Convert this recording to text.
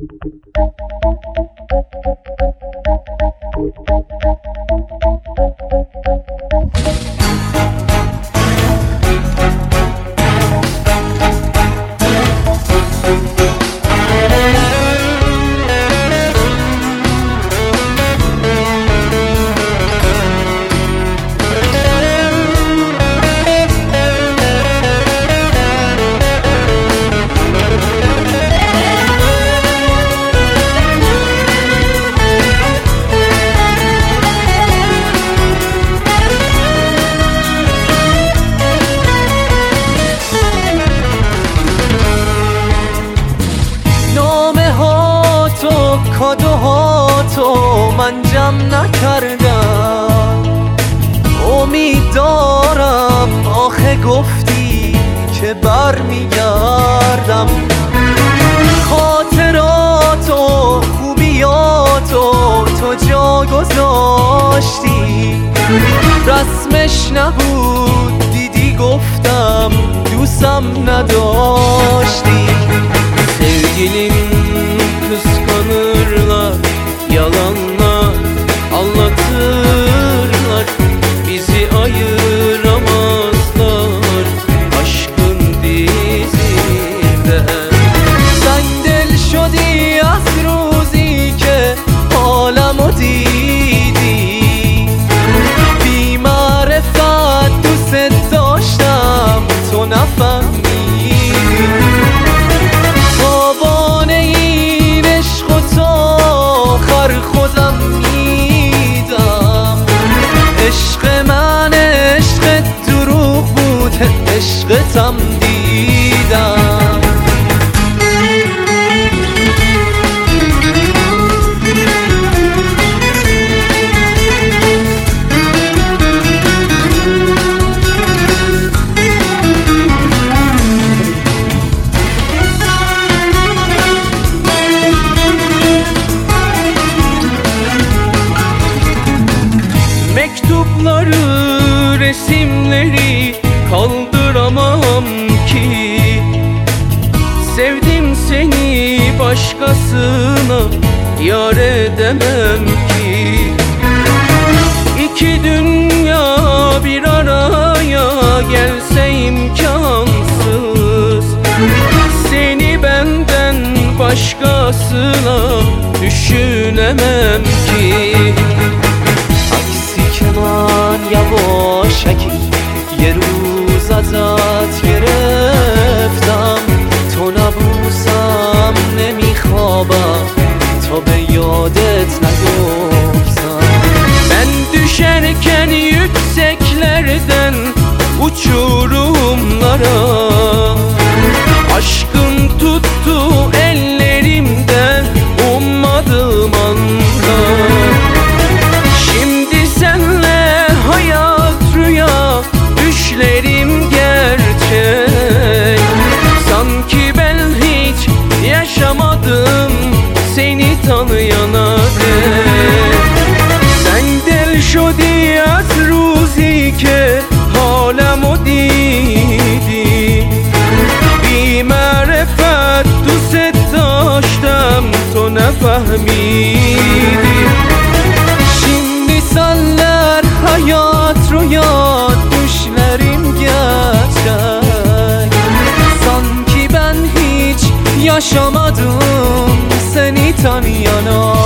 کادوهاتو من جمع نکردم، امید دارم آخه گفتی که برمیگردم. خاطراتو خوبیاتو تو جا گذاشتی، رسمش نبود دیدی گفتم دوستم نداشتی. Sevgilim kıskanırlar, yalanlar anlatırlar, bizi ayıramazlar aşkın dizinden. Sen دل شدی از روزی که عالمو دیدی، بی معرفت دوست داشتم تو نفهمیدی. تابانه این عشق و تا آخر خودم میدم. عشق من عشق دروغ بود، عشقتم دیدم. Mektupları, resimleri kaldıramam ki, sevdim seni başkasına yar edemem ki. İki dünya bir araya gelse imkansız, seni benden başkasına düşünemem ki. من یواشکی یه روز ازت گرفتم، تو نبوسم نمیخوابم تا به yadet نگفتم. Ben düşerken yükseklerden uçurumlara, aşkın tuttu ellerimden ummadığım anda. Düşlerim gerçek, sanki ben hiç yaşamadım seni tanıyana dek. Sen دل شدی از روزی که حالمو دیدی، بی معرفت دوست داشتم تو نفهمیدی. Şimdi senler hayat rüya, düşlerim gerçek, sanki ben hiç yaşamadım seni tanıyana.